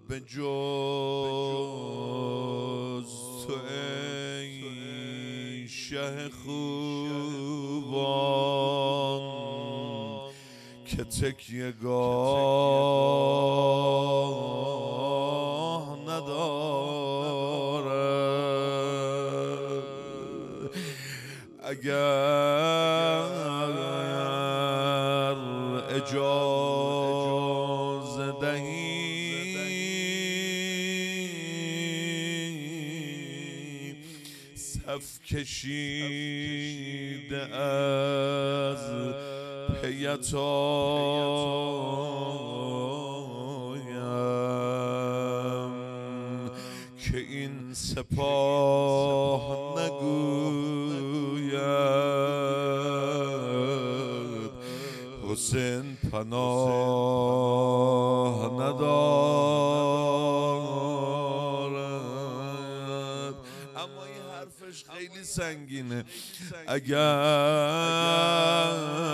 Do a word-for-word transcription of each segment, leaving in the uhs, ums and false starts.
به جز تو ای شه خوبان که تکیه گاه نداره. اگر اجازه دهی صف کشیده از پیت آیم که این سپاه نگوید حسین پناه ندارد. اما این حرفش خیلی سنگینه. اگر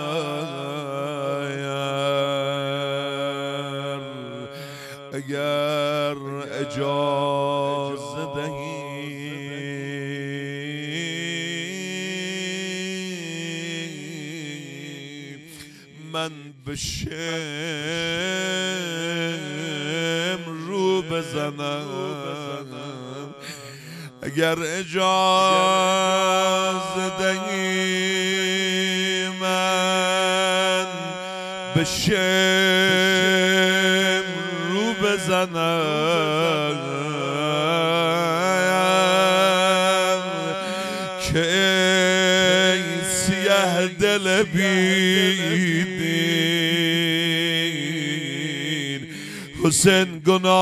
اگر اجازه دهی من به شمر رو بزنم. اگر اجازه دهی من به شمر رو بزنم که ای سیه دل بیدین حسین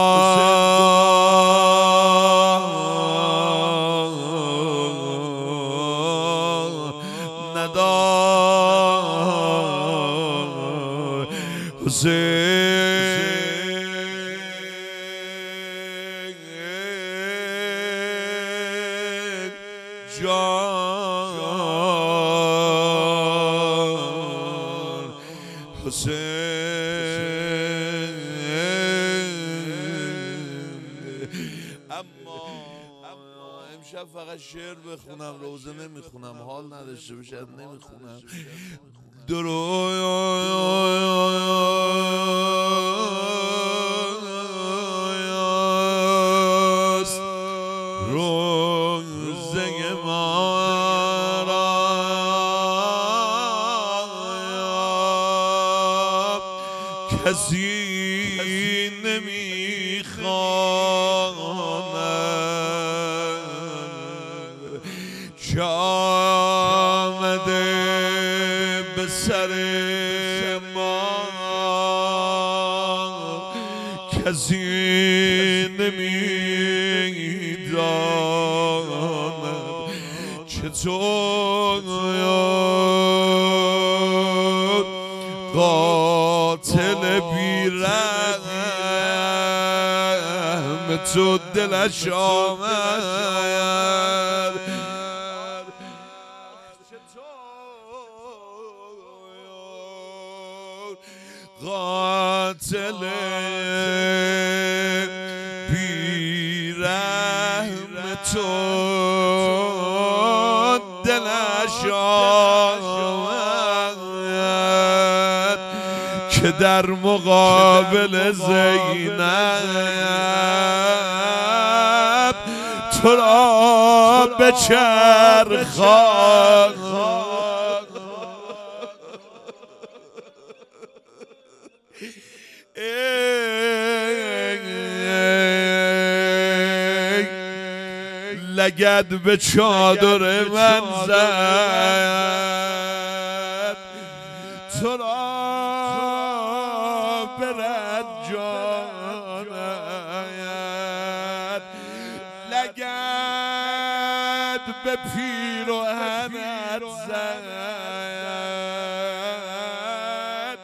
گناه ندار. حسین جان حسین. اما امشب فقط شعر بخونم، روزه نمیخونم، حال نداشته باشد نمیخونم. درویاست روزه ما را کسی نمیخواند که آمده به سر ما کسی نمیداند چطور قاتل بی‌رحم تو دلش آمد. قاتل بی‌رحم تو دلش آمد که در مقابل زینب تو را بچرخاند. لگد به چادر من زد تو را برد جانت. لگد به پیراهنت زد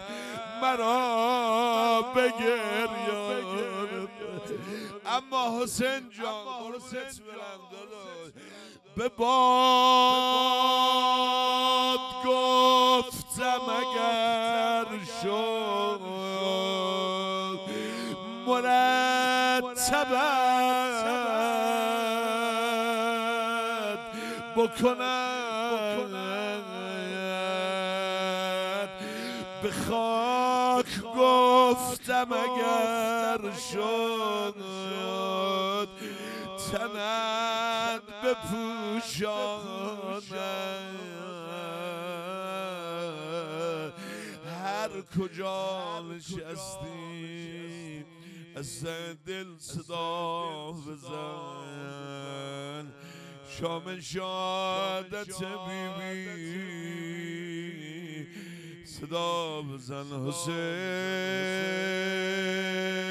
مرا بگریان. اما حسین جان قربونت برم داداش به باد گفتم اگر شد مرتب مرتبت بکند به خاک گفتم اگر شد تنت بپوشاند هر کجا نشستی از دل صدا بزن شام شهادت بیبی صدا بزن حسین